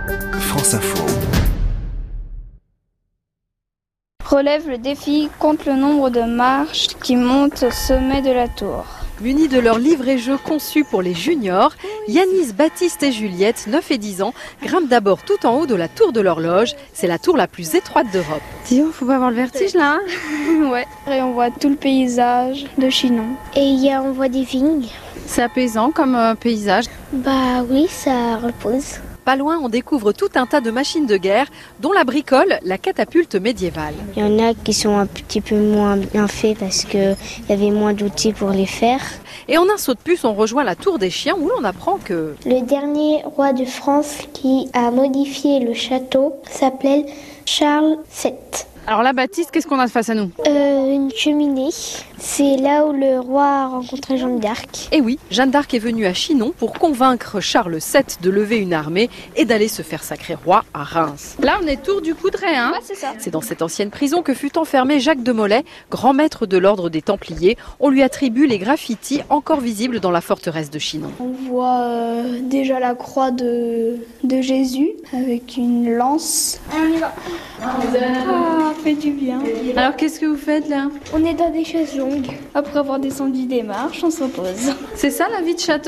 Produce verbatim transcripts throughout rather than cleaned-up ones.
France Info. Relève le défi contre le nombre de marches qui montent au sommet de la tour. Munis de leur livret-jeu conçu pour les juniors, Yanis, Baptiste et Juliette, neuf et dix ans, grimpent d'abord tout en haut de la tour de l'horloge. C'est la tour la plus étroite d'Europe. Dis-donc, faut pas avoir le vertige là, hein. Ouais. Et on voit tout le paysage de Chinon. Et il y a, on voit des vignes. C'est apaisant comme euh, paysage. Bah oui, ça repose. Pas loin, on découvre tout un tas de machines de guerre, dont la bricole, la catapulte médiévale. Il y en a qui sont un petit peu moins bien faits parce qu'il y avait moins d'outils pour les faire. Et en un saut de puce, on rejoint la tour des chiens où l'on apprend que... Le dernier roi de France qui a modifié le château s'appelait Charles sept. Alors là, Baptiste, qu'est-ce qu'on a face à nous ? euh, Une cheminée. C'est là où le roi a rencontré Jeanne d'Arc. Et oui, Jeanne d'Arc est venue à Chinon pour convaincre Charles sept de lever une armée et d'aller se faire sacrer roi à Reims. Là, on est tour du Coudray, hein ? Ouais, c'est ça. C'est dans cette ancienne prison que fut enfermé Jacques de Molay, grand maître de l'ordre des Templiers. On lui attribue les graffitis encore visibles dans la forteresse de Chinon. On voit euh, déjà la croix de, de Jésus avec une lance. On y va. Ah, fait du bien. Alors, qu'est-ce que vous faites là ? On est dans des chaises longues. Après avoir descendu des marches, on se repose. C'est ça la vie de château ?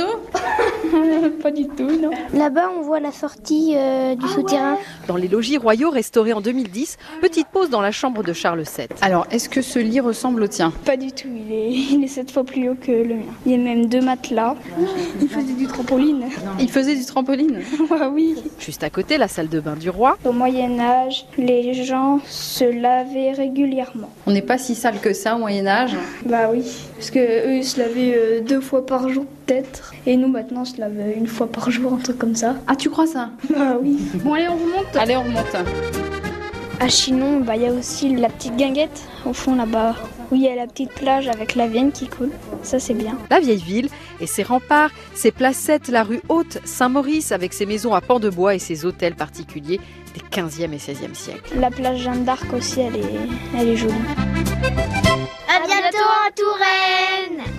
Pas du tout, non. Là-bas, on voit la sortie euh, du ah souterrain. Ouais. Dans les logis royaux restaurés en deux mille dix, petite pause dans la chambre de Charles sept. Alors, est-ce que ce lit ressemble au tien ? Pas du tout, il est, il est sept fois plus haut que le mien. Il y a même deux matelas. Il faisait du trampoline. Il faisait du trampoline ? Ah oui. Juste à côté, la salle de bain du roi. Au Moyen-Âge, les gens se lavaient régulièrement. On n'est pas si sale que ça au Moyen-Âge. Bah oui, parce que eux ils se lavaient euh, deux fois par jour peut-être. Et nous maintenant on se lave une fois par jour, un truc comme ça. Ah, tu crois ça ? Bah oui. Bon allez, on remonte. Allez, on remonte. À Chinon, bah, y a aussi la petite guinguette au fond là-bas, où il y a la petite plage avec la Vienne qui coule. Ça, c'est bien. La vieille ville et ses remparts, ses placettes, la rue Haute, Saint-Maurice avec ses maisons à pans de bois et ses hôtels particuliers des quinzième et seizième siècles. La plage Jeanne d'Arc aussi, elle est, elle est jolie. À bientôt en Touraine!